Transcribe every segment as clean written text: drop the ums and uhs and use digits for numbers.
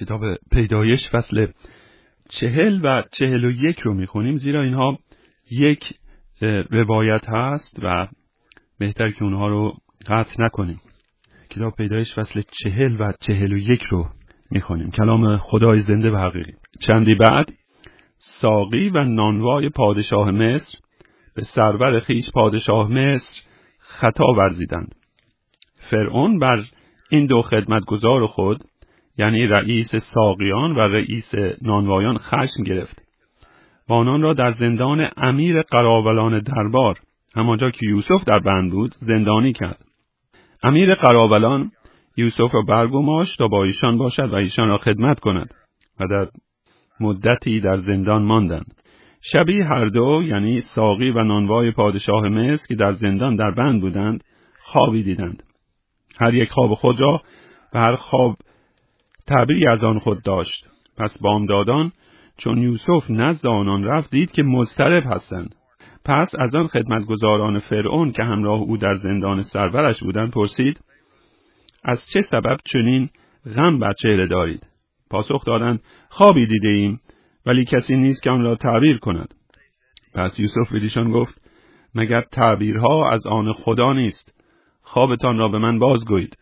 کتاب پیدایش فصل 40 و 41 رو میخونیم، زیرا اینها یک روایت هست و بهتر که اونها رو قطع نکنیم. کتاب پیدایش فصل 40 و 41 رو میخونیم، کلام خدای زنده و حقیقی. چندی بعد ساقی و نانوای پادشاه مصر به سرور خیش پادشاه مصر خطا ورزیدند. فرعون بر این دو خدمتگزار خود، یعنی رئیس ساقیان و رئیس نانوایان، خشم گرفت و آنان را در زندان امیر قراولان دربار، همانجا که یوسف در بند بود، زندانی کرد. امیر قراولان یوسف را برگماشت تا با ایشان باشد و ایشان را خدمت کند و در مدتی در زندان ماندند. شبی هر دو، یعنی ساقی و نانوای پادشاه مصر که در زندان در بند بودند، خوابی دیدند. هر یک خواب خود را و هر خواب تعبیری از آن خود داشت. پس بامدادان چون یوسف نزد آنان رفت، دید که مضطرب هستند. پس از آن خدمتگزاران فرعون که همراه او در زندان سرورش بودند پرسید: از چه سبب چنین غم بر چهره دارید؟ پاسخ دادند: خوابی دیده ایم، ولی کسی نیست که آن را تعبیر کند. پس یوسف بدیشان گفت: مگر تعبیرها از آن خدا نیست؟ خوابتان را به من بازگویید.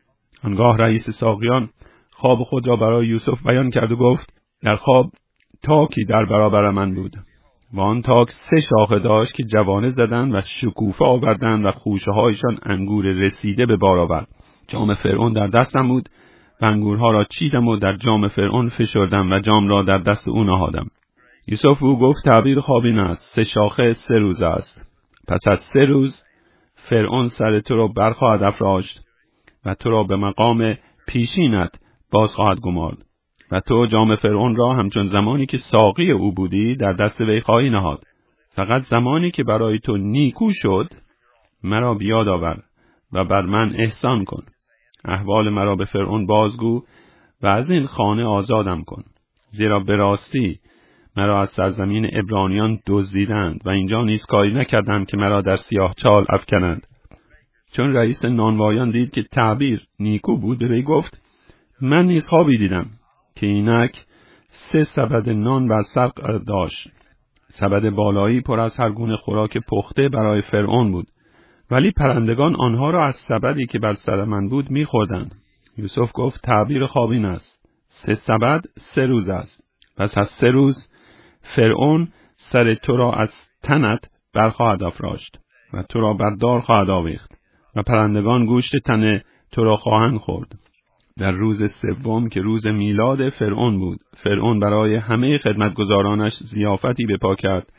آنگاه رئیس ساقیان خواب خود را برای یوسف بیان کرد و گفت: در خواب تاکی در برابر من بود و آن تاک 3 شاخه داشت که جوانه زدند و شکوفه آوردند و خوشه هایشان انگور رسیده به بار آورد. جام فرعون در دستم بود و انگورها را چیدم و در جام فرعون فشردم و جام را در دست او نهادم. یوسف او گفت: تعبیر خواب این است: 3 شاخه 3 روز است. پس از 3 روز فرعون سر تو را برخواهد افراشت و تو را به مقام پیشینت باز خواهد گمارد و تو جام فرعون را همچون زمانی که ساقی او بودی در دست وی خواهی نهاد. فقط زمانی که برای تو نیکو شد مرا بیاد آور و بر من احسان کن. احوال مرا به فرعون بازگو و از این خانه آزادم کن، زیرا به راستی مرا از سرزمین عبرانیان دزدیدند و اینجا نیز کاری نکردند که مرا در سیاه چال افکنند. چون رئیس نانوایان دید که تعبیر نیکو بود، به وی گفت: من نیز خوابی دیدم که اینک 3 سبد نان بر سر داشت. سبد بالایی پر از هر گونه خوراک پخته برای فرعون بود، ولی پرندگان آنها را از سبدی که بر سر من بود می‌خوردند. یوسف گفت: تعبیر خواب این است: 3 سبد 3 روز است. پس از 3 روز فرعون سر تو را از تنت برخواهد افراشت و تو را بر دار خواهد آویخت و پرندگان گوشت تن تو را خواهند خورد. در روز 3 که روز میلاد فرعون بود، فرعون برای همه خدمتگزارانش ضیافتی بپا کرد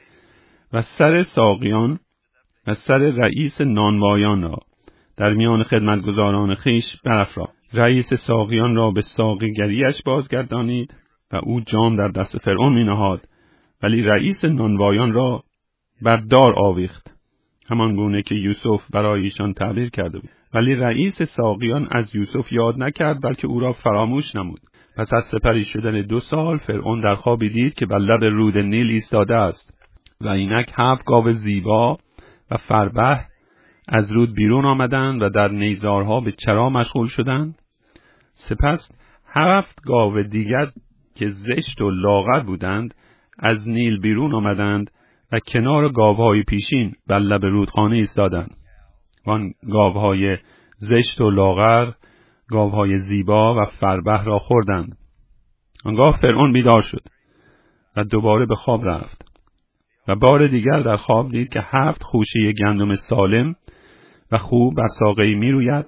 و سر ساقیان و سر رئیس نانوایان را در میان خدمتگزاران خیش برافراخت. رئیس ساقیان را به ساقیگریش بازگردانید و او جام در دست فرعون می نهاد، ولی رئیس نانوایان را بر دار آویخت، همان گونه که یوسف برای ایشان تعبیر کرده بود. ولی رئیس ساقیان از یوسف یاد نکرد، بلکه او را فراموش نمود. پس از سپری شدن 2 سال فرعون در خوابی دید که بر لب رود نیل ایستاده است و اینک 7 گاو زیبا و فربه از رود بیرون آمدند و در نیزارها به چرا مشغول شدند. سپس 7 گاو دیگر که زشت و لاغر بودند از نیل بیرون آمدند و کنار گاوهای پیشین بر لب رودخانه ایستادند. آن گاوهای زشت و لاغر گاوهای زیبا و فربه را خوردند. آنگاه فرعون بیدار شد و دوباره به خواب رفت و بار دیگر در خواب دید که 7 خوشه گندم سالم و خوب بر ساقه‌ای می روید.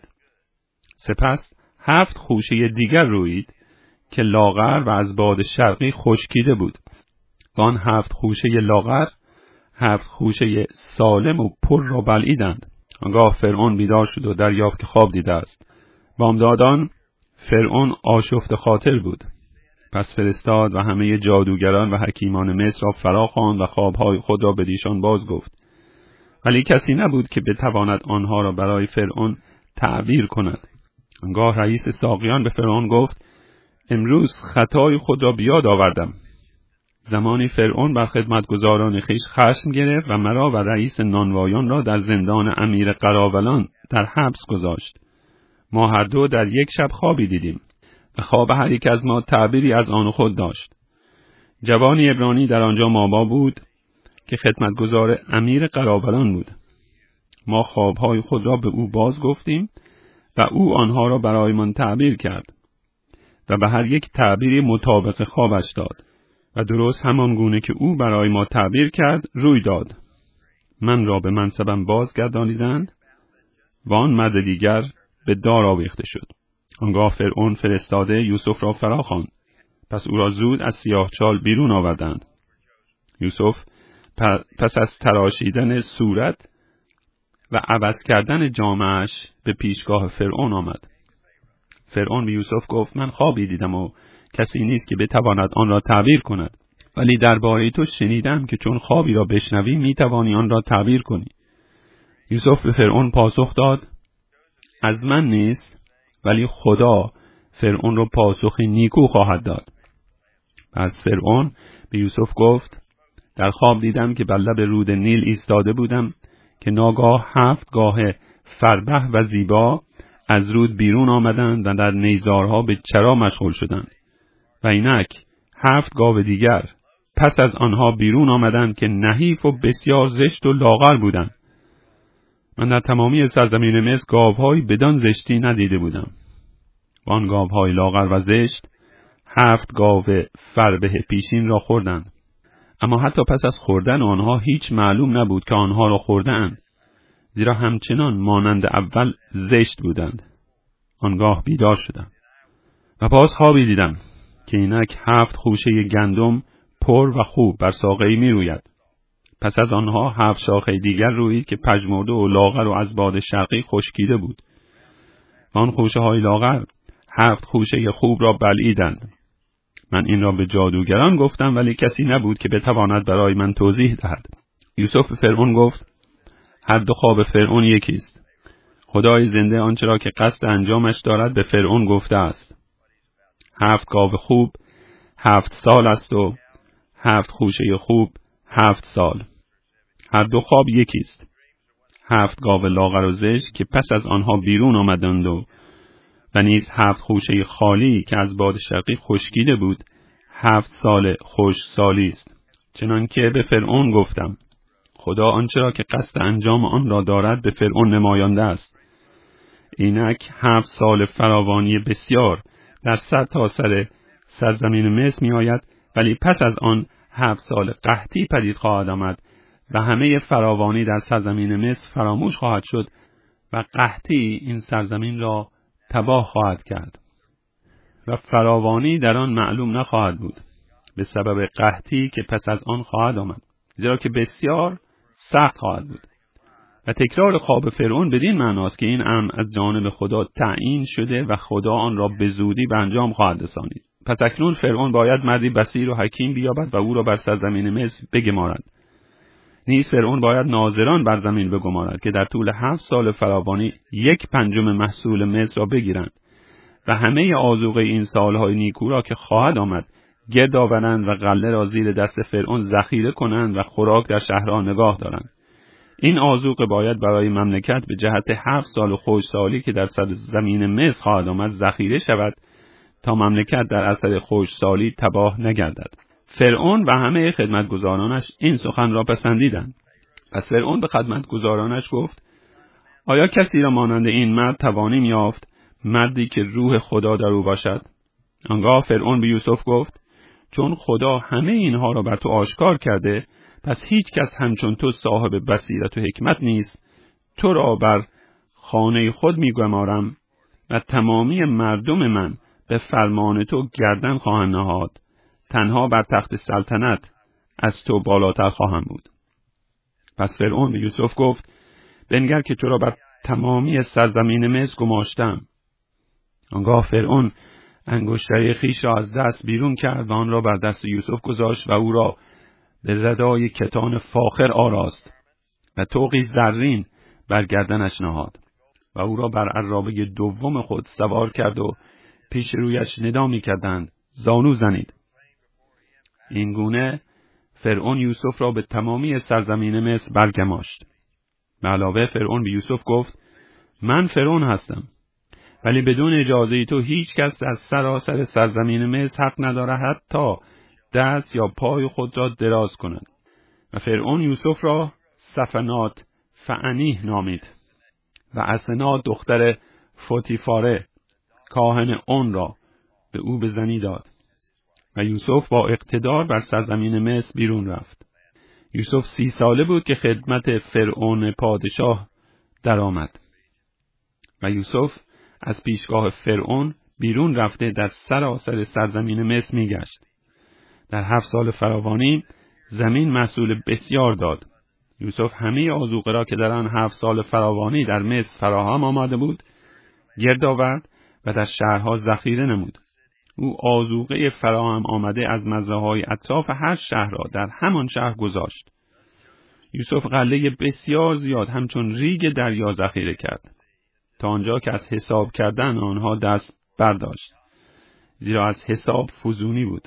سپس 7 خوشه دیگر روید که لاغر و از باد شرقی خشکیده بود. و آن 7 خوشه لاغر 7 خوشه سالم و پر را بلعیدند. آنگاه فرعون بیدار شد و دریافت که خواب دیده است. بامدادان فرعون آشفته خاطر بود. پس فرستاد و همه جادوگران و حکیمان مصر را فرا خواند و خوابهای خود را بدیشان باز گفت، ولی کسی نبود که بتواند آنها را برای فرعون تعبیر کند. آنگاه رئیس ساقیان به فرعون گفت: امروز خطای خود را بیاد آوردم. زمانی فرعون بر خدمتگزاران خویش خشم گرفت و مرا و رئیس نانوایان را در زندان امیر قراولان در حبس گذاشت. ما هر دو در یک شب خوابی دیدیم خواب هر یک از ما تعبیری از آن خود داشت. جوانی عبرانی در آنجا مابا بود که خدمتگزار امیر قراولان بود. ما خوابهای خود را به او باز گفتیم و او آنها را برایمان تعبیر کرد و به هر یک تعبیری مطابق خوابش داد و درست همان گونه که او برای ما تعبیر کرد روی داد. من را به منصبم بازگردانیدند و آن مرد دیگر به دار آویخته شد. آنگاه فرعون فرستاده یوسف را فرا خواند. پس او را زود از سیاهچال بیرون آوردند. یوسف پس از تراشیدن صورت و عوض کردن جامه‌اش به پیشگاه فرعون آمد. فرعون به یوسف گفت: من خوابی دیدم و کسی نیست که بتواند آن را تعبیر کند، ولی درباره تو شنیدم که چون خوابی را بشنوی میتوانی آن را تعبیر کنی. یوسف به فرعون پاسخ داد: از من نیست، ولی خدا فرعون را پاسخ نیکو خواهد داد. پس فرعون به یوسف گفت: در خواب دیدم که بر لب رود نیل ایستاده بودم که ناگاه 7 گاه فربه و زیبا از رود بیرون آمدند و در نیزارها به چرا مشغول شدند و اینک 7 گاو دیگر پس از آنها بیرون آمدند که نحیف و بسیار زشت و لاغر بودند. من در تمامی سرزمین مصر گاوهای بدان زشتی ندیده بودم. و آن گاوهای لاغر و زشت 7 گاو فربه پیشین را خوردند. اما حتی پس از خوردن آنها هیچ معلوم نبود که آنها را خوردند، زیرا همچنان مانند اول زشت بودند. آنگاه بیدار شدم و باز خوابی دیدم که اینک 7 خوشه گندم پر و خوب بر ساقه‌ای می روید. پس از آنها 7 شاخه دیگر رویید که پژمرده و لاغر و از باد شرقی خشکیده بود. و آن خوشه های لاغر 7 خوشه خوب را بلعیدند. من این را به جادوگران گفتم، ولی کسی نبود که بتواند برای من توضیح دهد. یوسف به فرعون گفت: هر دو خواب فرعون یکیست. خدای زنده آنچه را که قصد انجامش دارد به فرعون گفته است. 7 گاو خوب 7 سال است و 7 خوشه خوب 7 سال. هر دو خواب یکیست. 7 گاو لاغر و زشت که پس از آنها بیرون آمدند و نیز 7 خوشه خالی که از باد شرقی خشکیده بود 7 سال خوش سالی است. چنانکه به فرعون گفتم. خدا آنچه را که قصد انجام آن را دارد به فرعون نمایانده است. اینک 7 سال فراوانی بسیار در سرتاسر سرزمین مصر می آید، ولی پس از آن 7 سال قحطی پدید خواهد آمد و همه فراوانی در سرزمین مصر فراموش خواهد شد و قحطی این سرزمین را تباه خواهد کرد و فراوانی در آن معلوم نخواهد بود به سبب قحطی که پس از آن خواهد آمد، زیرا که بسیار سخت خواهد بود. و تکرار خواب فرعون بدین معناست که این امر از جانب خدا تعیین شده و خدا آن را به زودی به انجام خواهد رسانید. پس اکنون فرعون باید مردی بصیر و حکیم بیابد و او را بر سرزمین مصر بگمارد. نیز فرعون باید ناظران بر زمین بگمارد که در طول 7 سال فراوانی 1/5 محصول مصر را بگیرند و همه آذوقه این سالهای نیکو را که خواهد آمد گرد آورند و غله را زیر دست فرعون ذخیره کنند و خوراک در شهرها نگاه دارند. این آذوقه باید برای مملکت به جهت 7 سال خشکسالی که در سرزمین مصر خواهد آمد ذخیره شود تا مملکت در اثر خشکسالی تباه نگردد. فرعون و همه خدمتگزارانش این سخن را پسندیدند. پس فرعون به خدمتگزارانش گفت: آیا کسی را مانند این مرد توانیم یافت، مردی که روح خدا در او باشد؟ آنگاه فرعون به یوسف گفت: چون خدا همه اینها را بر تو آشکار کرده، پس هیچ کس همچون تو صاحب بصیرت و حکمت نیست. تو را بر خانه خود می‌گمارم و تمامی مردم من به فرمان تو گردن خواهند نهاد. تنها بر تخت سلطنت از تو بالاتر خواهم بود. پس فرعون به یوسف گفت: بنگر که تو را بر تمامی سرزمین مصر گماشتم. آنگاه فرعون انگشتری خویش را از دست بیرون کرد و آن را بر دست یوسف گذاشت و او را به ردای کتان فاخر آراست و طوقی زرین بر گردنش نهاد و او را بر عرابه دوم خود سوار کرد و پیش رویش ندا می‌کردند: زانو زنید. این گونه فرعون یوسف را به تمامی سرزمین مصر برگماشت. به علاوه فرعون به یوسف گفت: من فرعون هستم ولی بدون اجازه تو هیچ کس از سراسر سرزمین مصر حق نداره حتی دست یا پای خود را دراز کند. و فرعون یوسف را سفنات فعنیه نامید و اسنات دختر فوتیفاره کاهن اون را به او به زنی داد و یوسف با اقتدار بر سرزمین مصر بیرون رفت. یوسف 30 ساله بود که خدمت فرعون پادشاه درآمد و یوسف از پیشگاه فرعون بیرون رفته در سراسر سرزمین مصر میگشت. در 7 سال فراوانی زمین محصول بسیار داد. یوسف همه آذوقه را که در آن 7 سال فراوانی در مصر فراهم آمده بود گرد آورد و در شهرها ذخیره نمود. او آذوقه فراهم آمده از مزرعه‌های اطراف هر شهر را در همان شهر گذاشت. یوسف غله بسیار زیاد همچون ریگ دریا ذخیره کرد تا آنجا که از حساب کردن آنها دست برداشت، زیرا از حساب فزونی بود.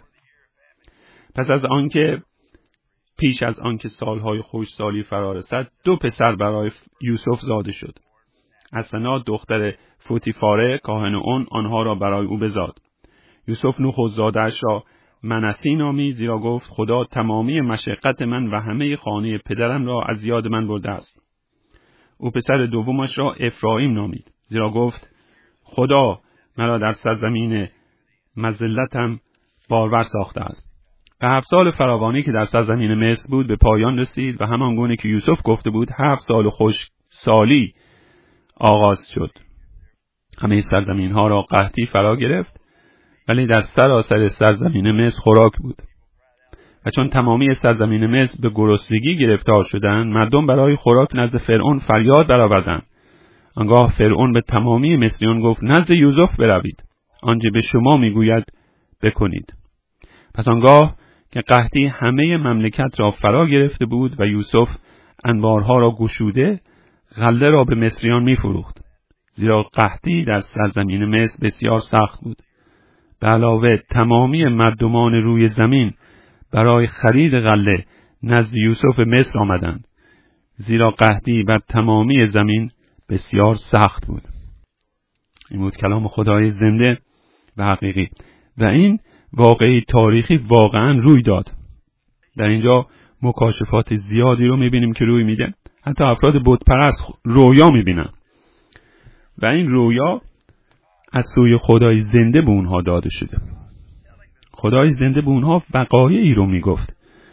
پس از آنکه پیش از آنکه سالهای خشکسالی فرا رسد 2 پسر برای یوسف زاده شد. اسنات دختر فوتیفاره کاهن اون آنها را برای او بزاد. یوسف نخستزاده‌اش را منسی نامید، زیرا گفت خدا تمامی مشقت من و همه خانه پدرم را از یاد من برده است. او پسر دومش را افرایم نامید، زیرا گفت خدا مرا در سرزمین مذلتم بارور ساخته است. و 7 سال فراوانی که در سرزمین مصر بود به پایان رسید و همان گونه که یوسف گفته بود 7 سال خشکسالی آغاز شد. همه سرزمین ها را قحطی فرا گرفت، ولی در سراسر سرزمین مصر خوراک بود. و چون تمامی سرزمین مصر به گرسنگی گرفتار شدند، مردم برای خوراک نزد فرعون فریاد برآوردند. آنگاه فرعون به تمامی مصریان گفت نزد یوسف بروید، آنچه به شما میگوید بکنید. پس آنگاه که قحطی همه مملکت را فرا گرفته بود و یوسف انبارها را گشوده غله را به مصریان میفروخت، زیرا قحطی در سرزمین مصر بسیار سخت بود. به علاوه تمامی مردمان روی زمین برای خرید غله نزد یوسف مصر آمدند، زیرا قحطی بر تمامی زمین بسیار سخت بود. این بود کلام خدای زنده و حقیقی و این واقعی تاریخی واقعا روی داد. در اینجا مکاشفات زیادی رو میبینیم که روی میده. حتی افراد بت پرست رویا میبینن و این رویا از سوی خدای زنده به اونها داده شده. خدای زنده به اونها وقایعی رو میگفت.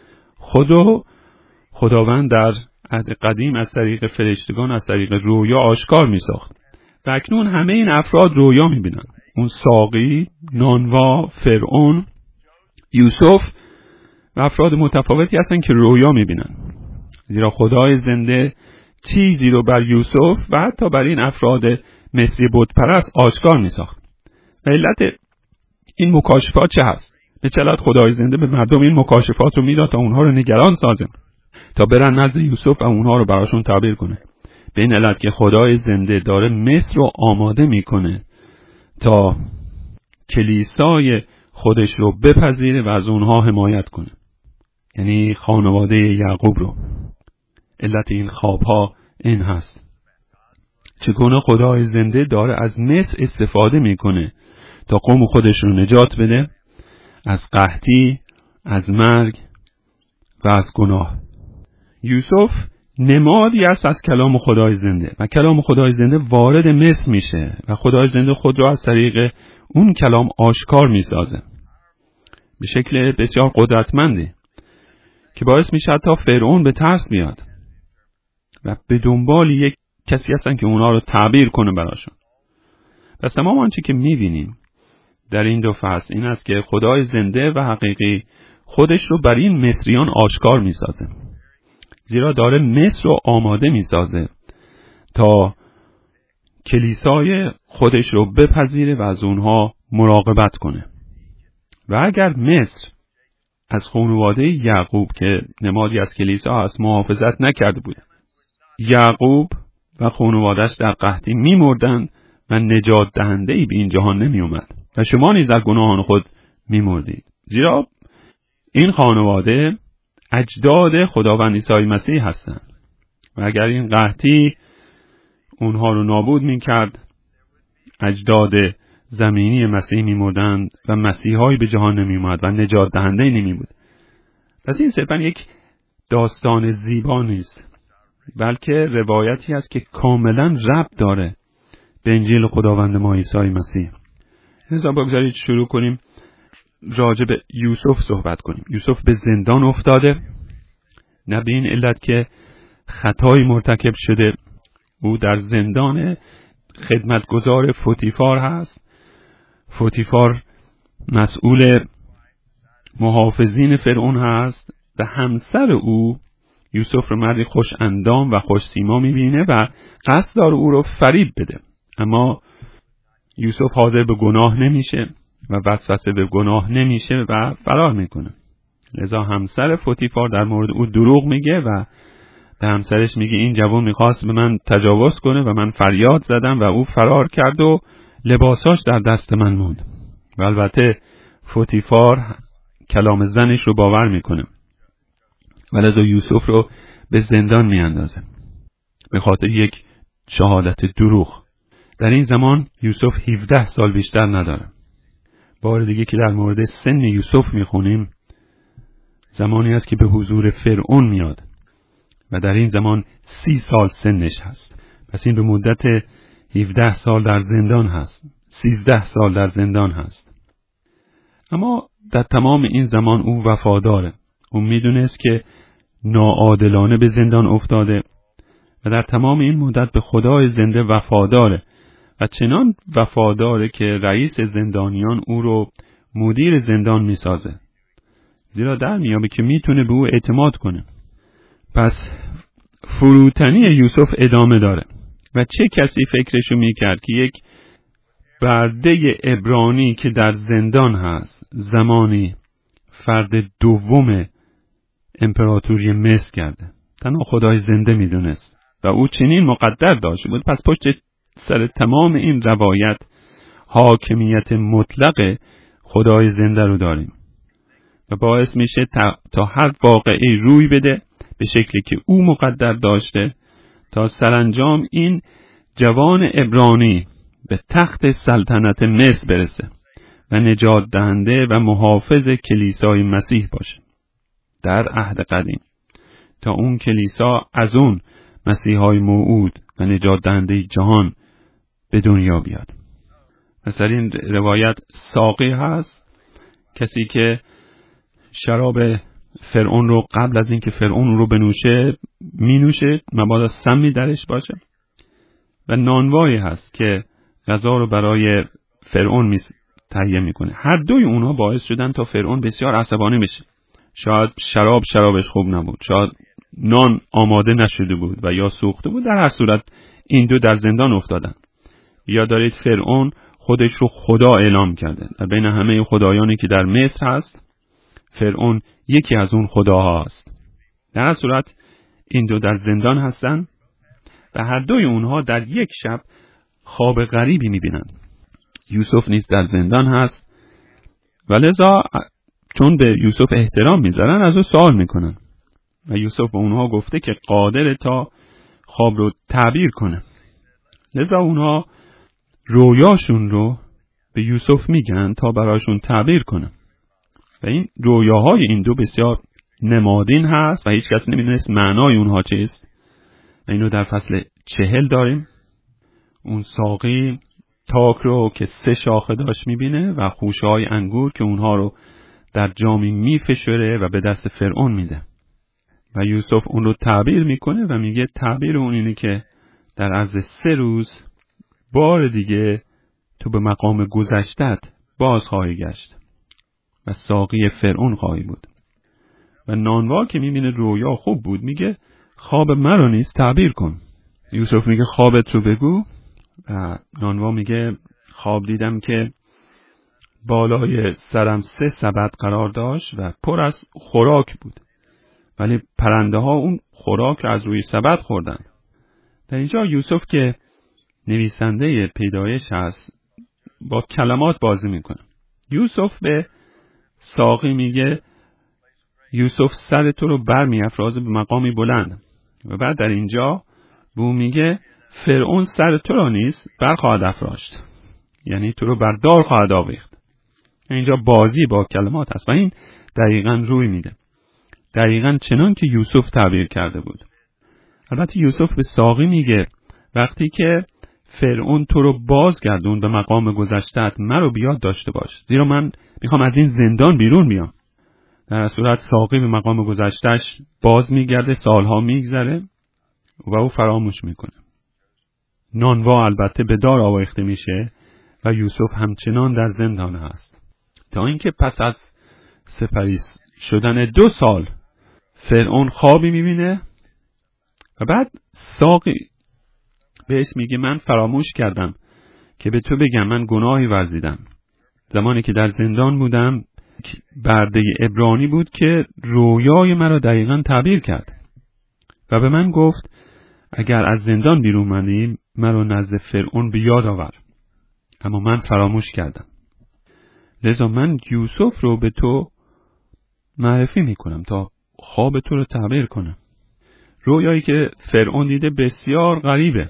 خداوند در عهد قدیم از طریق فرشتگان از طریق رویا آشکار میساخت و اکنون همه این افراد رویا میبینن. اون ساقی، نانوا، فرعون، یوسف و افراد متفاوتی هستن که رویا میبینن، زیرا خدای زنده چیزی رو بر یوسف و حتی بر این افراد مصری بت پرست آشکار میساخت. و علت این مکاشفات چه هست؟ به چه علت خدای زنده به مردم این مکاشفات رو میداد تا اونها رو نگران سازن، تا برن نزد یوسف و اونها رو براشون تعبیر کنه. به این علت که خدای زنده داره مصر رو آماده میکنه تا کلیسای خودش رو بپذیره و از اونها حمایت کنه، یعنی خانواده یعقوب رو. علت این خوابها این هست. چگونه خدای زنده داره از مصر استفاده میکنه تا قوم خودش رو نجات بده از قحطی، از مرگ و از گناه. یوسف نمادی است از کلام خدای زنده و کلام خدای زنده وارد مصر میشه و خدای زنده خود را از طریق اون کلام آشکار میسازه به شکل بسیار قدرتمندی که باعث میشه تا فرعون به ترس بیاد و به دنبال یک کسی هستن که اونا رو تعبیر کنه براشون. پس تمام آنچه که میبینیم در این 2 فصل این است که خدای زنده و حقیقی خودش رو بر این مصریان آشکار میسازه، زیرا داره مصر رو آماده میسازه تا کلیسای خودش رو بپذیره و از اونها مراقبت کنه. و اگر مصر از خانواده یعقوب که نمادی از کلیسا هست محافظت نکرده بود، یعقوب و خانواده‌اش در قحطی می‌مردند و نجات دهنده‌ای به این جهان نمی اومد و شما نیز در گناهان خود می‌مردید، زیرا این خانواده اجداد خداوند عیسی مسیح هستند و اگر این قحطی اونها رو نابود می‌کرد اجداد زمینی مسیح می‌مردند و مسیحایی به جهان نمی‌آمد و نجات دهنده نمی بود. پس این صرفاً یک داستان زیبا نیست، بلکه روایتی است که کاملاً ربط داره به انجیل خداوند ما عیسی مسیح. لذا بگذارید شروع کنیم راجع به یوسف صحبت کنیم. یوسف به زندان افتاده، نه به این علت که خطایی مرتکب شده. او در زندان خدمتگزار فوتیفار هست. فوتیفار مسئول محافظین فرعون هست و همسر او یوسف رو مردی خوش اندام و خوش سیما میبینه و قصد داره او رو فریب بده، اما یوسف حاضر به گناه نمیشه و وسوسه به گناه نمیشه و فرار میکنه. لذا همسر فوتیفار در مورد او دروغ میگه و به همسرش میگه این جوان میخواست به من تجاوز کنه و من فریاد زدم و او فرار کرد و لباساش در دست من موند. و البته فوتیفار کلام زنش رو باور میکنه و لذا یوسف رو به زندان میاندازه به خاطر یک شهادت دروغ. در این زمان یوسف 17 سال بیشتر نداره. بار دیگه که در مورد سن یوسف میخونیم، زمانی است که به حضور فرعون میاد و در این زمان 30 سال سنش هست. پس این به مدت 17 سال در زندان هست، 13 سال در زندان هست. اما در تمام این زمان او وفاداره. او میدونست که ناعادلانه به زندان افتاده و در تمام این مدت به خدای زنده وفاداره و چنان وفاداره که رئیس زندانیان او رو مدیر زندان میسازه، زیرا در میابه که میتونه به او اعتماد کنه. پس فروتنی یوسف ادامه داره و چه کسی فکرشو میکرد که یک برده عبرانی که در زندان هست زمانی فرد دوم امپراتوری مصر کرده. تنها خدای زنده میدونست و او چنین مقدر داشته بود. پس پشت سر تمام این روایت حاکمیت مطلق خدای زنده رو داریم و باعث میشه تا هر واقعی روی بده به شکلی که او مقدر داشته تا سرانجام این جوان عبرانی به تخت سلطنت مصر برسه و نجات دهنده و محافظ کلیسای مسیح باشه در عهد قدیم، تا اون کلیسا از اون مسیحای موعود و نجات دهنده جهان به دنیا بیاد. مثلا این روایت ساقی هست، کسی که شراب فرعون رو قبل از اینکه فرعون رو بنوشه مینوشه، مبادا سمی درش باشه، و نانوایی هست که غذا رو برای فرعون تهیه میکنه. هر دوی اونها باعث شدن تا فرعون بسیار عصبانی بشه. شاید شرابش خوب نبود، شاید نان آماده نشده بود و یا سوخته بود. در هر صورت این دو در زندان افتادن. یا دارید فرعون خودش رو خدا اعلام کرده. در بین همه خدایانی که در مصر هست، فرعون یکی از اون خداها است. در هر صورت این دو در زندان هستن و هر دوی اونها در یک شب خواب غریبی میبینن. یوسف نیز در زندان هست و لذا چون به یوسف احترام میذارن از او سوال میکنن و یوسف به اونها گفته که قادر تا خواب رو تعبیر کنه. لذا اونها رویاشون رو به یوسف میگن تا براشون تعبیر کنه و این رویاهای این دو بسیار نمادین هست و هیچ کس نمیدونست معنای اونها چیست. و اینو در فصل 40 داریم. اون ساقی تاک رو که 3 شاخه داشت میبینه و خوشه‌های انگور که اونها رو در جامی میفشره و به دست فرعون میده و یوسف اون رو تعبیر میکنه و میگه تعبیر اون اینه که در عرض 3 روز بار دیگه تو به مقام گذشتت باز خواهی گشت و ساقی فرعون خواهی بود. و نانوا که میبینه رویا خوب بود میگه خواب مرا نیز تعبیر کن. یوسف میگه خوابت رو بگو و نانوا میگه خواب دیدم که بالای سرم 3 سبد قرار داشت و پر از خوراک بود، ولی پرنده ها اون خوراک از روی سبد خوردن. در اینجا یوسف که نویسنده پیدایش هست با کلمات بازی میکنه. یوسف به ساقی میگه یوسف سر تو رو بر میافرازه به مقامی بلند و بعد در اینجا به اون میگه فرعون سر تو را نیز بر خواهد افراشت. یعنی تو رو بر دار خواهد آویخت. اینجا بازی با کلمات هست و این دقیقاً روی میده. دقیقاً چنان که یوسف تعبیر کرده بود. البته یوسف به ساقی میگه وقتی که فرعون تو رو بازگردون به مقام گذشته‌ات، مرا بیاد داشته باش، زیرا من میخوام از این زندان بیرون بیام. در صورت ساقی به مقام گذشته‌اش باز میگرده، سالها میگذره و او فراموش میکنه. نانوا البته به دار آویخته میشه و یوسف همچنان در زندان هست، تا اینکه پس از سپری شدن 2 سال فرعون خوابی میبینه و بعد ساقی بهش میگه من فراموش کردم که به تو بگم من گناهی ورزیدم. زمانی که در زندان بودم برده عبرانی بود که رویای مرا دقیقاً تعبیر کرد و به من گفت اگر از زندان بیرون منی مرا نزد فرعون به یاد آور، اما من فراموش کردم. لذا من یوسف رو به تو معرفی میکنم تا خواب تو رو تعبیر کنم. رویایی که فرعون دیده بسیار غریبه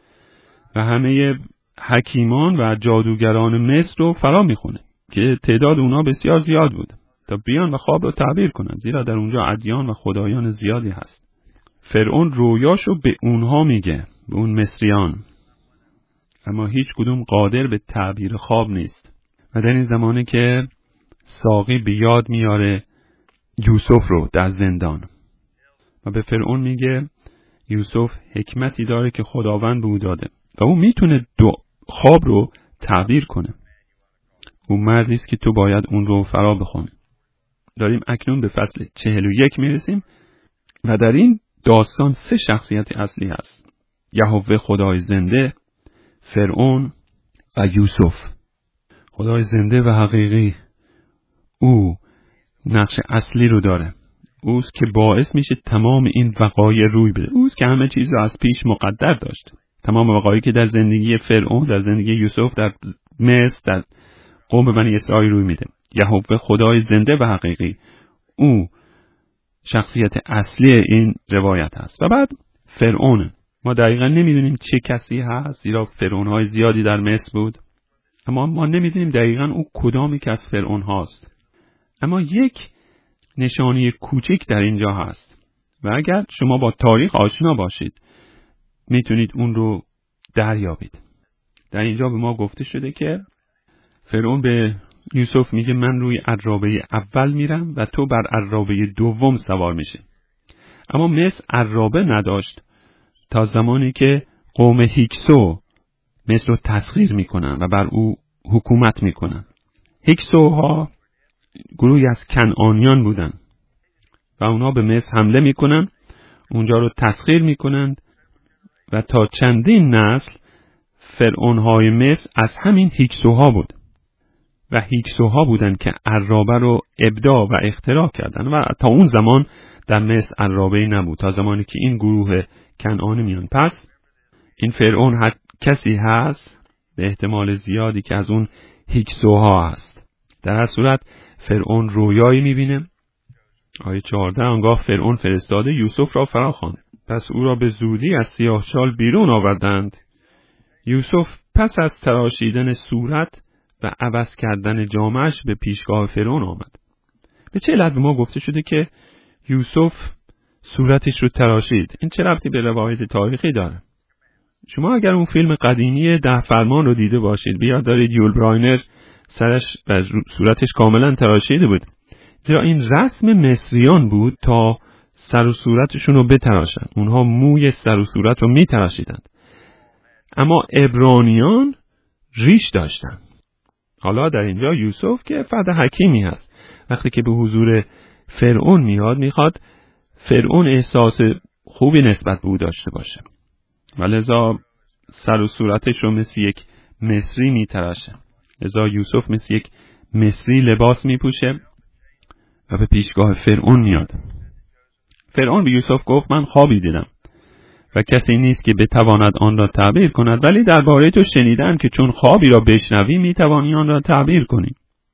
و همه حکیمان و جادوگران مصر رو فرا میخونه که تعداد اونا بسیار زیاد بود تا بیان و خواب رو تعبیر کنن، زیرا در اونجا ادیان و خدایان زیادی هست. فرعون رویاشو به اونها میگه، به اون مصریان، اما هیچ کدوم قادر به تعبیر خواب نیست. و در این زمانه که ساقی به یاد میاره یوسف رو در زندان و به فرعون میگه یوسف حکمتی داره که خداوند به او داده و او میتونه خواب رو تعبیر کنه. او مردی است که تو باید اون رو فرا بخونی. داریم اکنون به فصل 41 میرسیم و در این داستان 3 شخصیت اصلی هست: یهوه خدای زنده، فرعون و یوسف. خدای زنده و حقیقی او نقش اصلی رو داره. اوست که باعث میشه تمام این وقایع روی بده. اوست که همه چیز رو از پیش مقدر داشت. تمام وقایعی که در زندگی فرعون، در زندگی یوسف، در مصر، در قوم بنی اسرائیل روی میده. یهوه خدای زنده و حقیقی او شخصیت اصلی این روایت هست. و بعد فرعون، ما دقیقا نمیدونیم چه کسی هست، زیرا فرعون‌های زیادی در مصر بود، اما ما نمیدونیم دقیقا او کدامی که از فرعون هاست. اما یک نشانی کوچک در اینجا هست و اگر شما با تاریخ آشنا باشید میتونید اون رو دریابید. در اینجا به ما گفته شده که فرعون به یوسف میگه من روی عرابه اول میرم و تو بر عرابه دوم سوار میشه. اما مصر عرابه نداشت تا زمانی که قوم هیکسو مصر رو تسخیر میکنن و بر او حکومت میکنن. هیکسوها گروهی از کنعانیان بودن و اونا به مصر حمله میکنن، اونجا رو تسخیر میکنن و تا چندین نسل فرعونهای مصر از همین هیکسوها بود و هیکسوها بودن که عرابه رو ابداع و اختراع کردن و تا اون زمان در مصر عرابه‌ای نبود، تا زمانی که این گروه کنعانی میان. پس این فرعون هر کسی هست به احتمال زیادی که از اون هیکسوها هست. در هر صورت فرعون رویایی میبینه. آیه 14 آنگاه فرعون فرستاده یوسف را فرا خواند، پس او را به زودی از سیاهچال بیرون آوردند. یوسف پس از تراشیدن صورت و عوض کردن جامه‌اش به پیشگاه فرعون آمد. به چه علت به ما گفته شده که یوسف صورتش رو تراشید؟ این چه ربطی به روایت تاریخی داره؟ شما اگر اون فیلم قدیمی 10 فرمان رو دیده باشید، بیاد دارید یول براینر سرش و صورتش کاملا تراشیده بود، زیرا این رسم مصریان بود تا سر و صورتشون رو بتراشن. اونها موی سر و صورت رو میتراشیدند. اما عبرانیان ریش داشتن. حالا در اینجا یوسف که فرد حکیمی هست، وقتی که به حضور فرعون میاد میخواد فرعون احساس خوبی نسبت به او داشته باشه و لذا سر و صورتش رو مثل یک مصری میتراشه. لذا یوسف مثل یک مصری لباس میپوشه و به پیشگاه فرعون میاد. فرعون به یوسف گفت من خوابی دیدم و کسی نیست که بتواند آن را تعبیر کند، ولی درباره تو شنیدم که چون خوابی را بشنوی میتوانی آن را تعبیر کنی.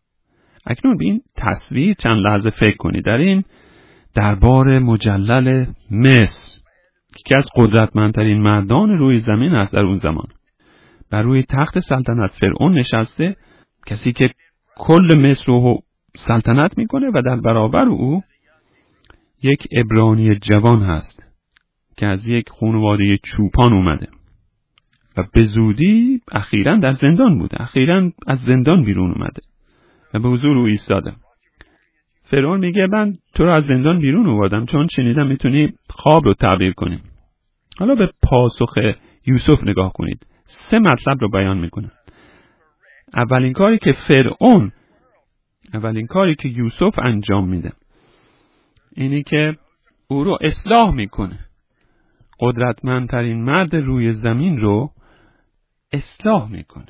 اکنون به این تصویر چند لحظه فکر کنید. در این دربار مجلل مصر، یکی از قدرتمندترین مردان روی زمین است در اون زمان، بر روی تخت سلطنت فرعون نشسته، کسی که کل مصر رو سلطنت میکنه و در برابر او یک عبرانی جوان هست که از یک خانواده چوپان اومده و به زودی اخیراً در زندان بوده، اخیراً از زندان بیرون اومده و به حضور او ایستاده. فرعون میگه من تو رو از زندان بیرون آوردم چون شنیدم میتونی خواب رو تعبیر کنی. حالا به پاسخ یوسف نگاه کنید. 3 مطلب رو بیان میکنه. اولین کاری که یوسف انجام میده اینی که او رو اصلاح میکنه. قدرتمندترین مرد روی زمین رو اصلاح میکنه.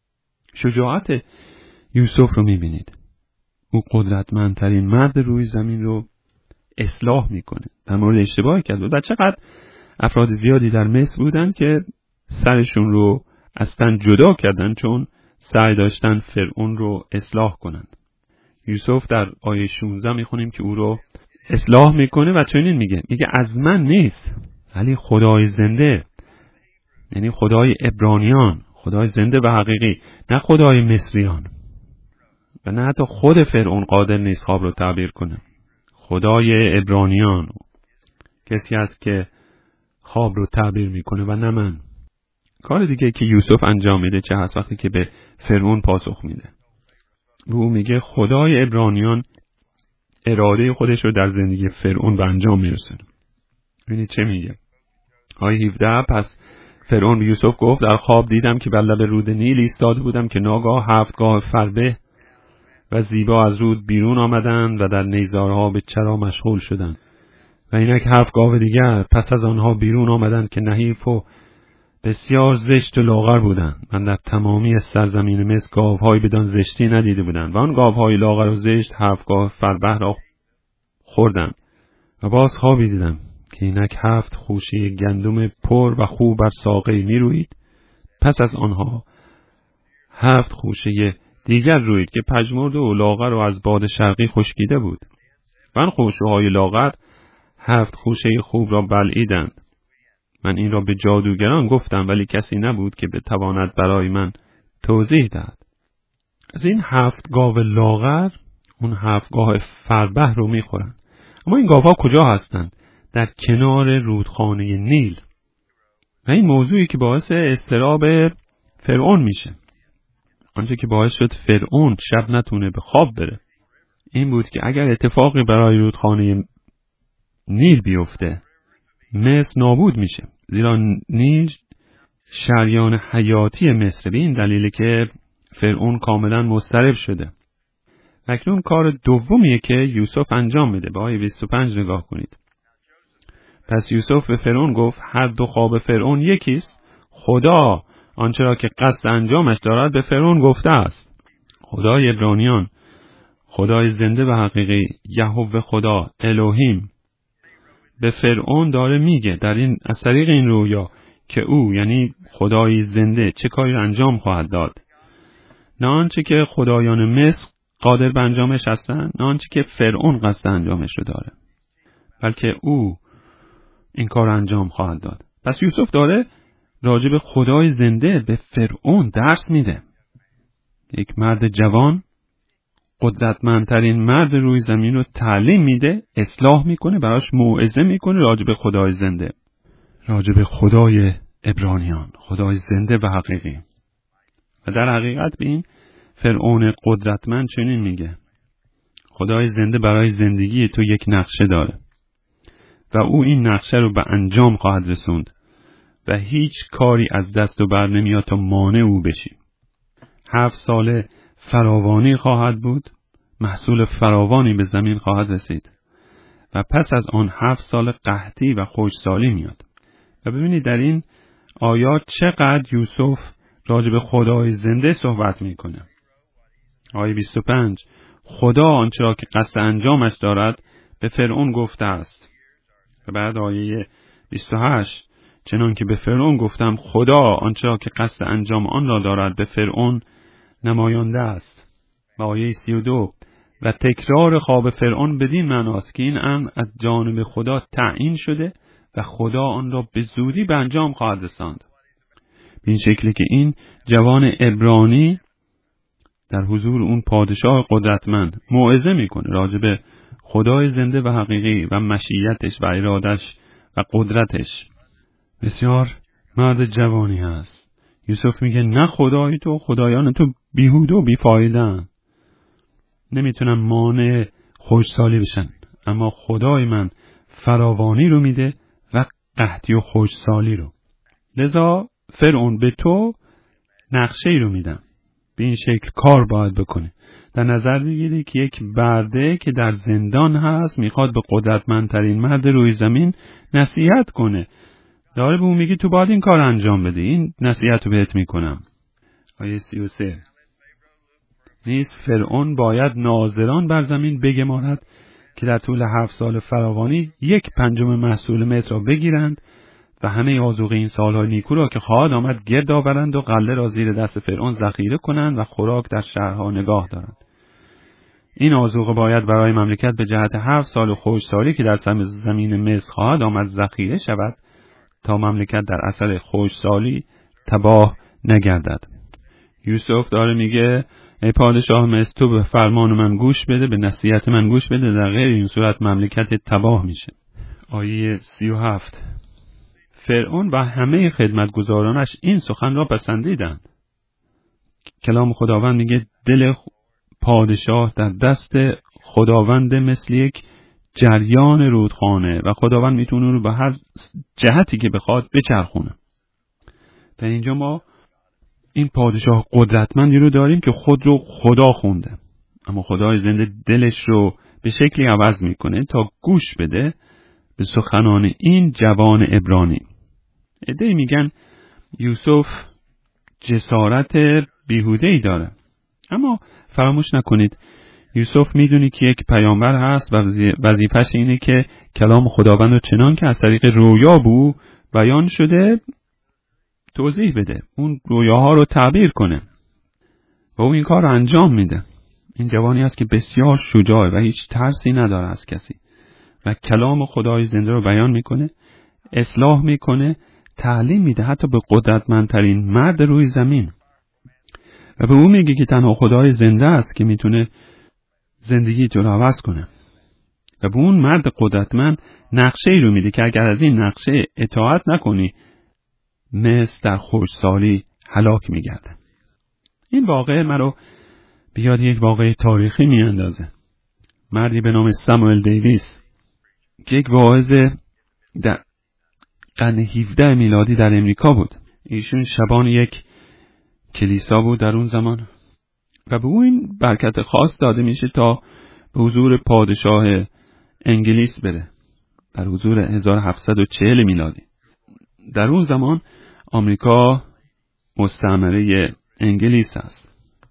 شجاعت یوسف رو میبینید. او قدرتمندترین مرد روی زمین رو اصلاح میکنه. در مورد اشتباهی کرد و چقدر افراد زیادی در مصر بودن که سرشون رو اصلا جدا کردن چون سعی داشتن فرعون رو اصلاح کنن. یوسف در آیه 16 میخونیم که او رو اصلاح میکنه و چنین میگه از من نیست ولی خدای زنده، یعنی خدای عبرانیان، خدای زنده و حقیقی، نه خدای مصریان و نه حتی خود فرعون قادر نیست خواب رو تعبیر کنه. خدای عبرانیان کسی است که خواب رو تعبیر میکنه و نه من. کار دیگه که یوسف انجام میده چه هست؟ وقتی که به فرعون پاسخ میده، او میگه خدای عبرانیان اراده خودش رو در زندگی فرعون به انجام میرسونه. ببینید چه میگه. آیه 17 پس فرعون به یوسف گفت در خواب دیدم که بر لب رود نیل ایستاده بودم که ناگاه 7 گاو فربه و زیبا از رود بیرون آمدند و در نیزارها به چرا مشغول شدند و اینک 7 گاو دیگر پس از آنها بیرون آمدند که نحیف و بسیار زشت و لاغر بودند. من در تمامی سرزمین مصر گاوهای بدان زشتی ندیده بودند و آن گاوهای لاغر و زشت 7 گاو فربه را خوردند و باز خوابی دیدم که اینک 7 خوشه گندم پر و خوب بر ساقه می روید. پس از آنها 7 خوشه دیگر روید که پژمرده و لاغر و از باد شرقی خشکیده بود و آن خوشه های لاغر 7 خوشه خوب را بلعیدند. من این را به جادوگران گفتم ولی کسی نبود که بتواند برای من توضیح دهد. از این 7 گاو لاغر اون 7 گاو فربه رو میخورند. اما این گاوها کجا هستند؟ در کنار رودخانه نیل. و این موضوعی که باعث اضطراب فرعون میشه. آنچه که باعث شد فرعون شب نتونه به خواب بره این بود که اگر اتفاقی برای رودخانه نیل بیفته مصر نابود میشه، زیرا نیل شریان حیاتی مصر. به این دلیلی که فرعون کاملا مضطرب شده. اکنون کار دومیه که یوسف انجام میده. به آیه 25 نگاه کنید. پس یوسف به فرعون گفت هر دو خواب فرعون یکیست. خدا آنچه را که قصد انجامش دارد به فرعون گفته است. خدای عبرانیان، خدای زنده و حقیقی، یهوه خدا الوهیم به فرعون داره میگه در این از طریق این رویا که او یعنی خدای زنده چه کاری انجام خواهد داد. نه آنچه که خدایان مصر قادر به انجامش هستن، نه آنچه که فرعون قصد انجامش رو داره، بلکه او این کار انجام خواهد داد. پس یوسف داره راجع به خدای زنده به فرعون درس میده. یک مرد جوان، قدرتمندترین مرد روی زمین رو تعلیم میده، اصلاح میکنه، براش موعظه میکنه راجع به خدای زنده، راجع به خدای عبرانیان، خدای زنده و حقیقی. و در حقیقت به این فرعون قدرتمند چنین میگه: خدای زنده برای زندگی تو یک نقشه داره و او این نقشه رو به انجام خواهد رسوند و هیچ کاری از دست و بر نمیاد تا مانع او بشی. 7 ساله فراوانی خواهد بود، محصول فراوانی به زمین خواهد رسید و پس از آن 7 سال قحطی و خشکسالی میاد. و ببینید در این آیات چقدر یوسف راجع به خدای زنده صحبت میکنه. آیه 25: خدا آنچه را که قصد انجامش دارد به فرعون گفته است. و بعد آیه 28: چنان که به فرعون گفتم خدا آنچه را که قصد انجام آن را دارد به فرعون نمایانده است. و آیه 32: و تکرار خواب فرعون بدین معناست که این امر از جانب خدا تعیین شده و خدا آن را به زودی به انجام خواهد رساند. به این شکلی که این جوان عبرانی در حضور اون پادشاه قدرتمند موعظه میکنه راجع به خدای زنده و حقیقی و مشیتش و ارادش و قدرتش. بسیار مرد جوانی هست. یوسف میگه نه خدای تو، خدایان تو بیهوده و بیفایده‌اند، نمیتونن مانع خوشسالی بشن، اما خدای من فراوانی رو میده و قحطی و خوشسالی رو. لذا فرعون به تو نقشه ای رو میدم، به این شکل کار باید بکنه. در نظر بگیری که یک برده که در زندان هست میخواد به قدرتمندترین مرد روی زمین نصیحت کنه، داره به اون میگه تو باید این کار انجام بده، این نصیحت رو بهت میکنم. آیه 33 نیز فرعون باید ناظران بر زمین بگمارد که در طول 7 سال فراوانی 1/5 محصول مصر را بگیرند و همه آذوقه این سالهای نیکو را که خواهد آمد گرد آورند و غله را زیر دست فرعون ذخیره کنند و خوراک در شهرها نگاه دارند. این آذوقه باید برای مملکت به جهت 7 سال خشکسالی که در زمین مصر خواهد آمد ذخیره شود تا مملکت در اثر خشکسالی تباه نگردد. یوسف داره میگه ای پادشاه مصر، تو به فرمان من گوش بده، به نصیحت من گوش بده، در غیر این صورت مملکت تباه میشه. آیه 37 فرعون و همه خدمتگزارانش این سخن را پسندیدند. کلام خداوند میگه دل پادشاه در دست خداوند مثل یک جریان رودخانه و خداوند میتونه رو به هر جهتی که بخواد بچرخونه. در اینجا ما این پادشاه قدرتمندی رو داریم که خود رو خدا خونده، اما خدای زنده دلش رو به شکلی عوض میکنه تا گوش بده به سخنان این جوان عبرانی. عده‌ای میگن یوسف جسارت بیهوده‌ای داره، اما فراموش نکنید یوسف میدونی که یک پیامبر هست و وظیفش اینه که کلام خداوند رو چنان که از طریق رویا بود بیان شده توضیح بده، اون رویاها رو تعبیر کنه و اون این کار رو انجام میده. این جوانی است که بسیار شجاعه و هیچ ترسی نداره از کسی و کلام خدای زنده رو بیان میکنه، اصلاح میکنه، تعلیم میده حتی به قدرتمندترین مرد روی زمین و به اون میگه که تنها خدای زنده است که میتونه زندگی تو رو عوض کنه و به اون مرد قدرتمند نقشه ای رو میده که اگر از این نقشه اطاعت نکنی مصر در خشکسالی هلاک میگرده. این واقعه مرا به یاد یک واقعه تاریخی میاندازه. مردی به نام ساموئل دیویس که یک واعظ در قرن 17 میلادی در امریکا بود. ایشون شبان یک کلیسا بود در اون زمان و به او این برکت خاص داده میشه تا به حضور پادشاه انگلیس بره در حضور 1740 میلادی. در اون زمان آمریکا مستعمره انگلیس است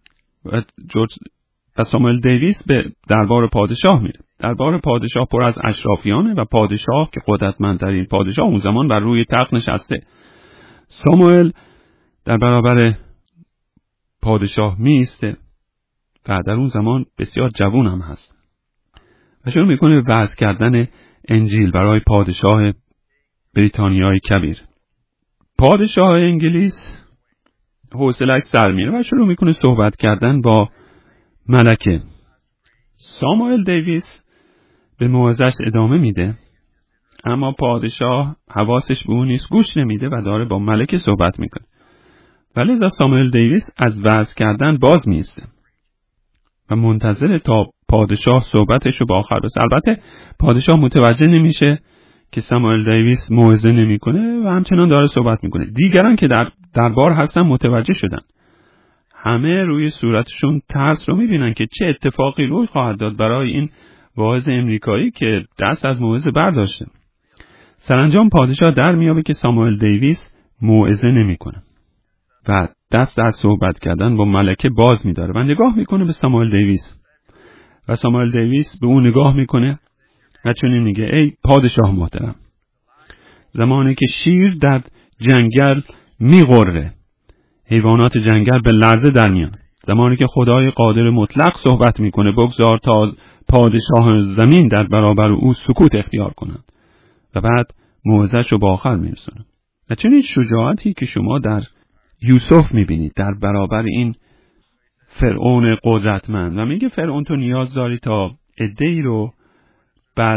و ساموئل دیویس به دربار پادشاه میره. دربار پادشاه پر از اشرافیانه و پادشاه که قدرتمندترین پادشاه اون زمان بر روی تخت نشسته. ساموئل در برابر پادشاه میسته و در اون زمان بسیار جوان هم هست و شروع میکنه وعظ کردن انجیل برای پادشاه بریتانیای کبیر. پادشاه انگلیس حوصله‌اش سر میره و شروع میکنه صحبت کردن با ملکه. ساموئل دیویس به موعظه‌اش ادامه میده، اما پادشاه حواسش به اون نیست، گوش نمیده و داره با ملکه صحبت میکنه. ولی لذا ساموئل دیویس از وعظ کردن باز میسته و منتظر تا پادشاه صحبتش رو به آخر برسه. البته پادشاه متوجه نمیشه که ساموئل دیویس موعظه نمیکنه و همچنان داره صحبت میکنه. دیگران که در دربار هستن متوجه شدن، همه روی صورتشون ترس رو میبینن که چه اتفاقی روی خواهد داد برای این واعظ امریکایی که دست از موعظه برداشته. سرانجام پادشاه در میابه که ساموئل دیویس موعظه نمیکنه و دست از صحبت کردن با ملکه باز میداره و نگاه میکنه به ساموئل دیویس و ساموئل دیویس به اون نگاه میکنه و چنین میگه ای پادشاه محترم، زمانی که شیر در جنگل میغره، حیوانات جنگل به لرزه در میان، زمانی که خدای قادر مطلق صحبت میکنه بگذار تا پادشاه زمین در برابر او سکوت اختیار کنند و بعد موعظه‌اش رو به آخر میرسونه. و چنین شجاعتی که شما در یوسف میبینید در برابر این فرعون قدرتمند و میگه فرعون تو نیاز داری تا عده‌ای رو بر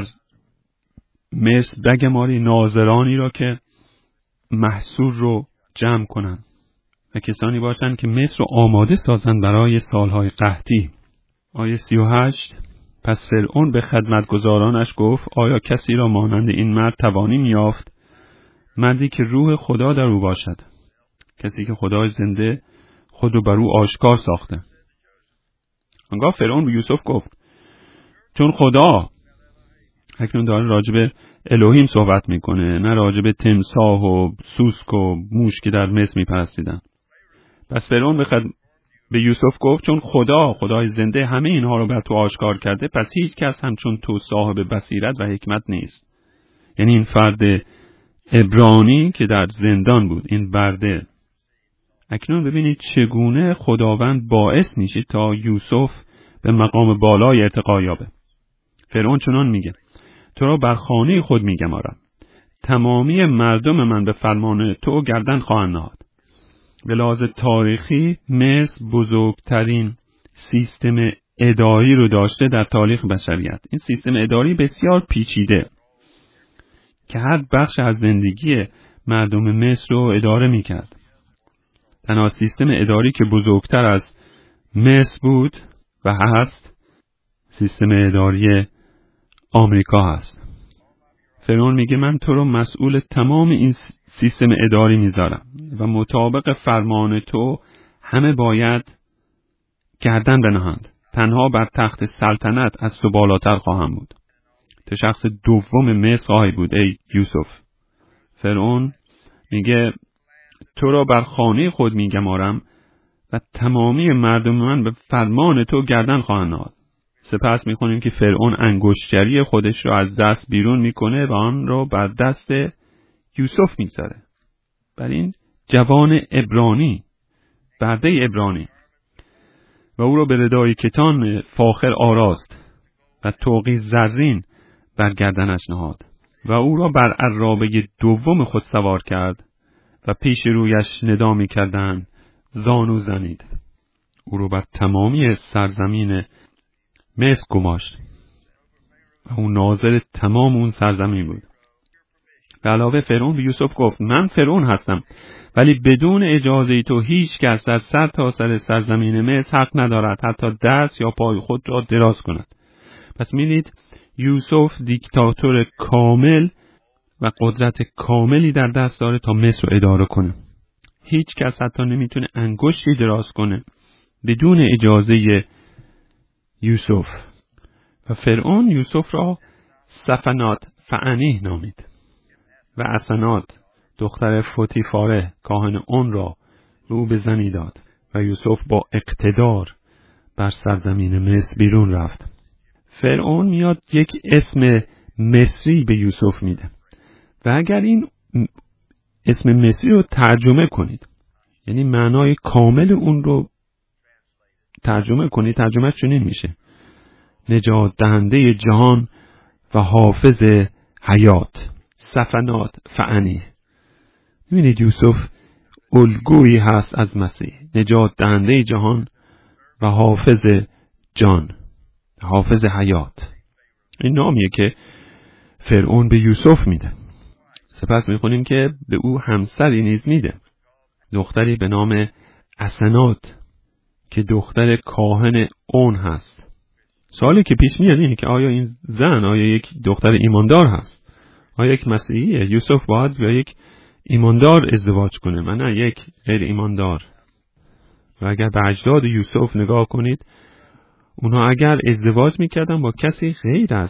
مصر بگماری، ناظرانی را که محصول رو جمع کنن و کسانی باشن که مصر رو آماده سازن برای سالهای قحطی. آیه 38: پس فرعون به خدمتگزارانش گفت آیا کسی را مانند این مرد توانیم یافت، مردی که روح خدا در او باشد، کسی که خدای زنده خود رو بر او آشکار ساخته. آنگاه فرعون به یوسف گفت چون خدا، اکنون داره راجب الوهیم صحبت میکنه، نه راجب تمساح و سوسک و موش که در مصر میپرستیدن. پس فرعون به یوسف گفت چون خدای زنده همه اینها رو بر تو آشکار کرده، پس هیچ کس همچون تو صاحب بصیرت و حکمت نیست. یعنی این فرد عبرانی که در زندان بود، این برده. اکنون ببینید چگونه خداوند باعث میشه تا یوسف به مقام بالای ارتقا یابه. فرعون چنان میگه تو را بر خانه خود میگمارم، تمامی مردم من به فرمان تو گردن خواهند نهاد. به لحاظ تاریخی مصر بزرگترین سیستم اداری رو داشته در تاریخ بشریت. این سیستم اداری بسیار پیچیده که هر بخش از زندگی مردم مصر رو اداره میکرد. تنها سیستم اداری که بزرگتر از مصر بود و هست سیستم اداری آمریکا هست. فرعون میگه من تو رو مسئول تمام این سیستم اداری میذارم و مطابق فرمان تو همه باید گردن بنهند. تنها بر تخت سلطنت از تو بالاتر خواهم بود. تو شخص دوم مصر خواهی بود ای یوسف. فرعون میگه تو را بر خانه خود میگمارم و تمامی مردم من به فرمان تو گردن خواهند نهاد. سپس میخونیم که فرعون انگشتری خودش را از دست بیرون میکنه و آن را بر دست یوسف میگذاره. بر این جوان عبرانی، برده عبرانی، و او را به ردای کتان فاخر آراست و طوقی زرین بر گردنش نهاد و او را بر عرابه دوم خود سوار کرد و پیش رویش ندا می‌کردند زانو زنید. او را بر تمامی سرزمین مصر گماشت و او ناظر تمام اون سرزمین بود. به علاوه فرعون به یوسف گفت من فرعون هستم، ولی بدون اجازه تو هیچ کس در سر تا سر سرزمین مصر حق ندارد حتی دست یا پای خود را دراز کند. پس می‌بینید یوسف دیکتاتور کامل و قدرت کاملی در دست داره تا مصر رو اداره کنه. هیچ کس حتی نمیتونه انگشتی دراز کنه بدون اجازه یوسف. و فرعون یوسف را سفنات فعنیه نامید و اسنات دختر فوتیفاره کاهن اون را رو به زنی داد و یوسف با اقتدار بر سرزمین مصر بیرون رفت. فرعون میاد یک اسم مصری به یوسف میده و اگر این اسم مصری رو ترجمه کنید، یعنی معنای کامل اون رو ترجمه کنید، ترجمه چنین میشه: نجات دهنده جهان و حافظ حیات. سفنات فعنی. میبینید یوسف الگویی هست از مسیح، نجات دهنده جهان و حافظ جان، حافظ حیات. این نامیه که فرعون به یوسف میده. سپس میخونیم که به او همسری نیز میده، دختری به نام اسنات که دختر کاهن اون هست. سوالی که پیش میاد اینه که آیا این زن یک دختر ایماندار هست؟ آیا یک مسیحیه؟ یوسف باید با یک ایماندار ازدواج کنه، من نه یک غیر ایماندار. و اگر به اجداد یوسف نگاه کنید، اونها اگر ازدواج میکردن با کسی غیر از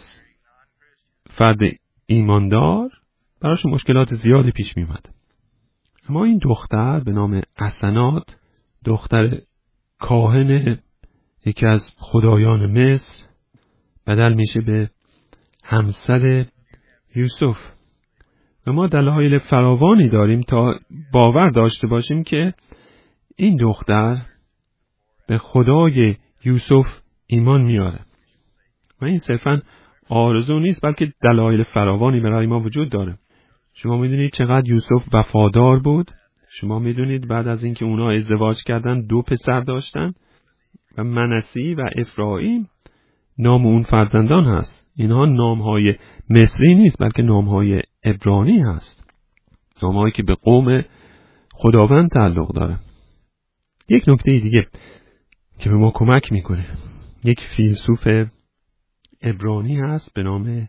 فرد ایماندار، براشون مشکلات زیادی پیش میومد. اما این دختر به نام اسنات، دختر کاهن یکی از خدایان مصر، بدل میشه به همسر یوسف. و ما دلایل فراوانی داریم تا باور داشته باشیم که این دختر به خدای یوسف ایمان میاره. و این صرفاً آرزو نیست، بلکه دلایل فراوانی برای ما وجود داره. شما میدونید چقدر یوسف وفادار بود. شما میدونید بعد از اینکه اونا ازدواج کردن 2 پسر داشتن و منسی و افرایم نام اون فرزندان هست. اینها نامهای مصری نیست بلکه نامهای عبرانی هست، نامهایی که به قوم خداوند تعلق داره. یک نکته دیگه که به ما کمک میکنه، یک فیلسوف عبرانی هست به نام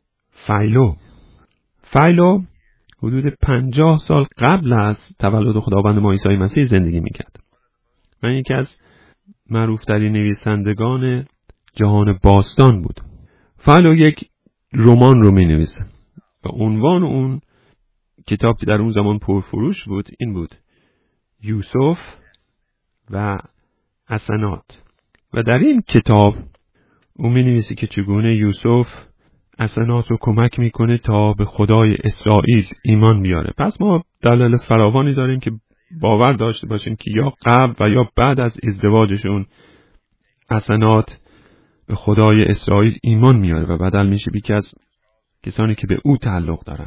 فیلو حدود 50 سال قبل از تولد خداوند ما عیسی مسیح زندگی میکرد. من یکی از معروفترین نویسندگان جهان باستان بود. فیلو یک رمان رو می نویسه و عنوان اون کتاب که در اون زمان پرفروش بود این بود: یوسف و حسنات. و در این کتاب اون می نویسه که چگونه یوسف حسنات رو کمک میکنه تا به خدای اسرائیل ایمان بیاره. پس ما دلایل فراوانی داریم که باور داشته باشیم که یا قبل و یا بعد از ازدواجشون حسنات به خدای اسرائیل ایمان میاره و بدل میشه یکی از کسانی که به او تعلق دارن.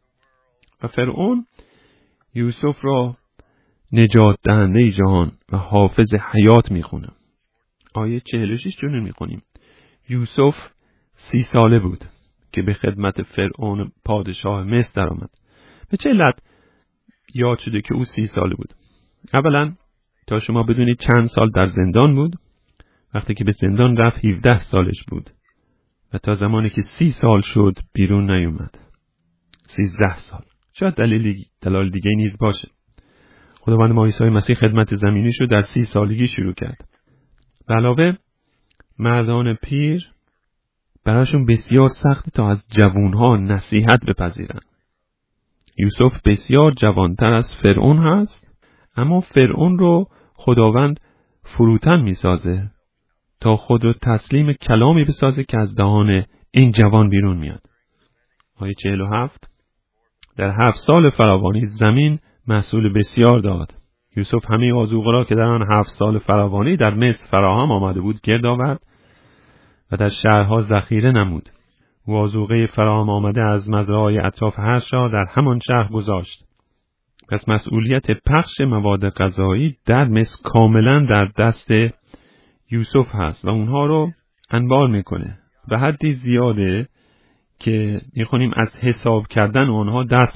و فرعون یوسف را نجات دهنده جهان و حافظ حیات میخونه. آیه 46 چنین میخونیم: یوسف 30 ساله بود که به خدمت فرعون پادشاه مصر در آمد. به چه علت یاد شده که او 30 ساله بود؟ اولا تا شما بدونید چند سال در زندان بود. وقتی که به زندان رفت 17 سالش بود و تا زمانی که 30 سال شد بیرون نیومد. 13 سال. شاید دلیل دیگه نیز باشه. خداوند ما عیسی مسیح خدمت زمینیشو در 30 سالگی شروع کرد. به علاوه مردان پیر براشون بسیار سخت تا از جوانها نصیحت بپذیرن. یوسف بسیار جوانتر از فرعون هست، اما فرعون رو خداوند فروتن میسازه تا خود رو تسلیم کلامی بسازه که از دهان این جوان بیرون میاد. آیه 47: در 7 سال فراوانی زمین محصول بسیار داد. یوسف همه آذوقه را که در آن 7 سال فراوانی در مصر فراهم آمده بود گرد آورد و در شهرها ذخیره نمود. و آذوقه فراهم آمده از مزرعه‌های اطراف حرش را در همان شهر گذاشت. پس مسئولیت پخش مواد غذایی در مصر کاملا در دست یوسف هست و اونها رو انبار میکنه. به حدی زیاده که میخونیم از حساب کردن اونها دست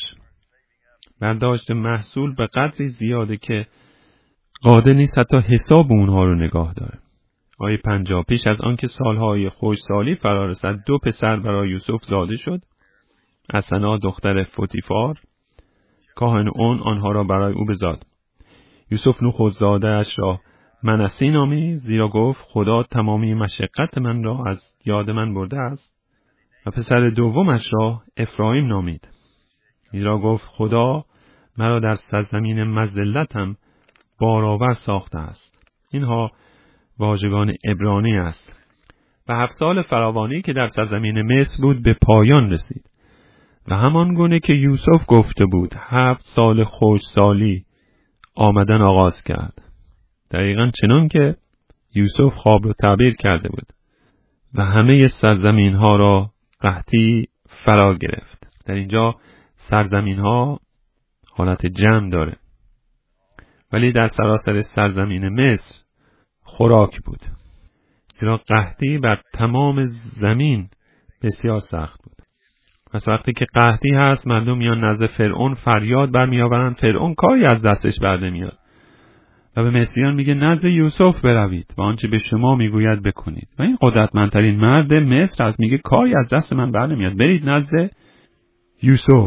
برداشت محصول به قدری زیاده که قادر نیست حتی حساب اونها رو نگاه داره. آیه 50: پیش از آن که سالهای خوشسالی فرا رسد 2 پسر برای یوسف زاده شد. حسنا دختر فوتیفار کاهن اون آنها را برای او بزاد. یوسف نخستزاده اش را منسی نامید، زیرا گفت خدا تمامی مشقت من را از یاد من برده است. و پسر دومش را افرایم نامید، زیرا گفت خدا مرا در سرزمین مذلتم بارآور ساخته است. اینها واژگان عبرانی است. و 7 سال فراوانی که در سرزمین مصر بود به پایان رسید و همان گونه که یوسف گفته بود 7 سال خوشسالی آمدن آغاز کرد. دقیقاً چنان که یوسف خواب رو تعبیر کرده بود و همه سرزمین ها را قحطی فرا گرفت. در اینجا سرزمین ها حالت جمع داره، ولی در سراسر سرزمین مصر خوراک بود، زیرا قحطی بر تمام زمین بسیار سخت بود. پس وقتی که قحطی هست مردم میان نزد فرعون فریاد برمیآورن، فرعون کاری از دستش بر نمیاد و به مصریان میگه نزد یوسف بروید و آنچه به شما میگوید بکنید. و این قدرتمندترین مرد مصر از میگه کاری از دست من بر نمیاد، برید نزد یوسف.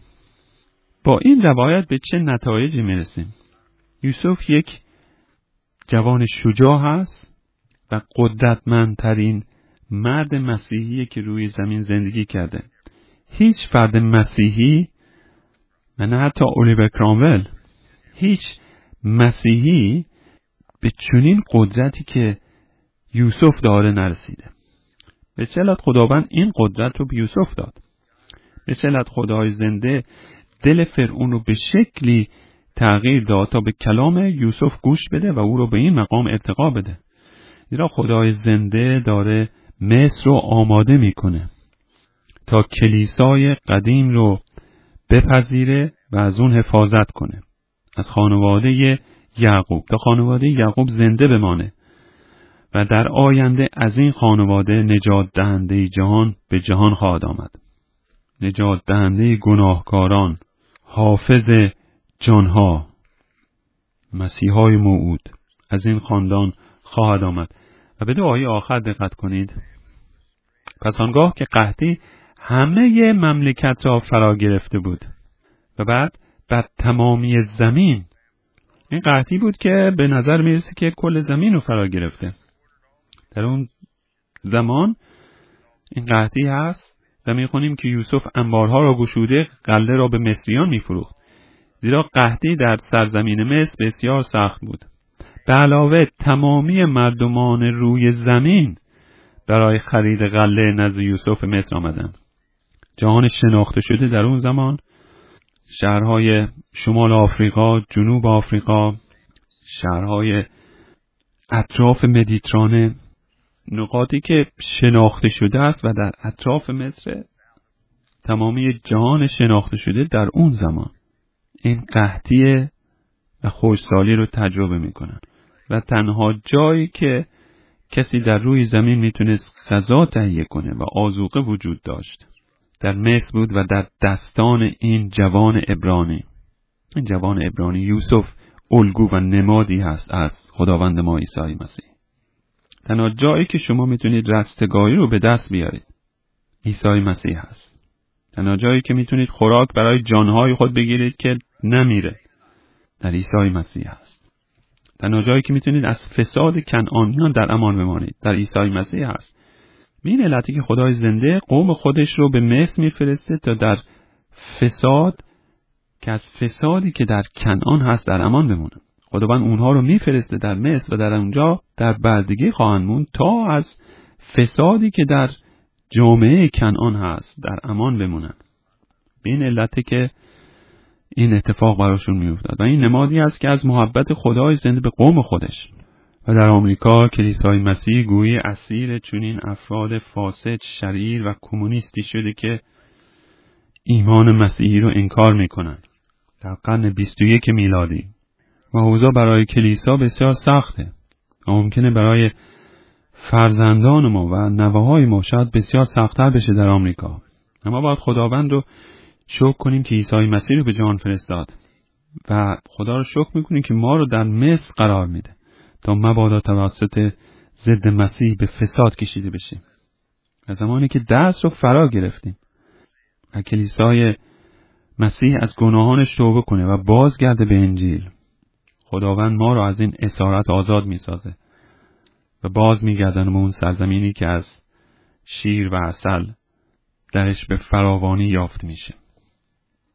با این روایت به چه نتایجی میرسیم؟ یوسف یک جوان شجاع هست و قدرتمندترین مرد مسیحی که روی زمین زندگی کرده. هیچ فرد مسیحی و نه حتی الیور کرامول، هیچ مسیحی به چنین قدرتی که یوسف داره نرسیده. به چه علت خداوند این قدرت رو به یوسف داد؟ به چه علت خدای زنده دل فرعون رو به شکلی تغییر داد تا به کلام یوسف گوش بده و او رو به این مقام ارتقا بده؟ زیرا خدای زنده داره مصر رو آماده میکنه تا کلیسای قدیم رو بپذیره و از اون حفاظت کنه. از خانواده یعقوب تا خانواده یعقوب زنده بمانه و در آینده از این خانواده نجات دهنده جهان به جهان خواهد آمد. نجات دهنده گناهکاران، حافظ جانها، مسیحای موعود از این خاندان خواهد آمد. و به آیه آخر دقت کنید. پس آنگاه که قحطی همه مملکت را فرا گرفته بود و بعد بر تمامی زمین، این قحطی بود که به نظر میرسه که کل زمین رو فرا گرفته. در اون زمان این قحطی هست و میخونیم که یوسف انبارها را گشوده غله را به مصریان میفروخت، زیرا قحطی در سرزمین مصر بسیار سخت بود. به علاوه تمامی مردمان روی زمین برای خرید غله نزد یوسف مصر آمدند. جهان شناخته شده در اون زمان، شهرهای شمال آفریقا، جنوب آفریقا، شهرهای اطراف مدیترانه، نقاطی که شناخته شده است و در اطراف مصر، تمامی جهان شناخته شده در اون زمان این قحطی و خشکسالی رو تجربه میکنن و تنها جایی که کسی در روی زمین میتونست غذا تهیه کنه و آذوقه وجود داشت در مصر بود و در دستان این جوان عبرانی. این جوان عبرانی یوسف الگو و نمادی هست از خداوند ما عیسی مسیح. تنها جایی که شما میتونید رستگاری رو به دست بیارید عیسی مسیح هست. تنها جایی که میتونید خوراک برای جانهای خود بگیرید که نمیره در عیسی مسیح هست. تنها جایی که میتونید از فساد کنعانیان در امان بمانید در عیسی مسیح هست. این علتی که خدای زنده قوم خودش رو به مصر میفرسته تا در فساد که از فسادی که در کنعان هست در امان بمونه. خداوند اونها رو میفرسته در مصر و در اونجا در بردگی خواهند موند تا از فسادی که در جامعه کنعان هست در امان بمونن. به این علته که این اتفاق براشون میافتاد و این نمادی است که از محبت خدای زنده به قوم خودش. و در آمریکا کلیسای مسیح گویی اسیر چنین افراد فاسد، شریر و کمونیستی شده که ایمان مسیحی رو انکار میکنن در قرن 21 میلادی. و اوضاع برای کلیسا بسیار سخته و ممکنه برای فرزندان ما و نوه‌های ما شاید بسیار سخت‌تر بشه در آمریکا. اما باید خداوند رو شکر کنیم که عیسی مسیح رو به جهان فرستاد و خدا رو شکر میکنیم که ما رو در مصر قرار میده تا مبادا توسط ضد مسیح به فساد کشیده بشیم. از زمانی که دست رو فرا گرفتیم و کلیسای مسیح از گناهانش توبه کنه و بازگرده به انجیل، خداوند ما رو از این اسارت آزاد میسازه و باز میگردن به اون سرزمینی که از شیر و عسل درش به فراوانی یافت میشه.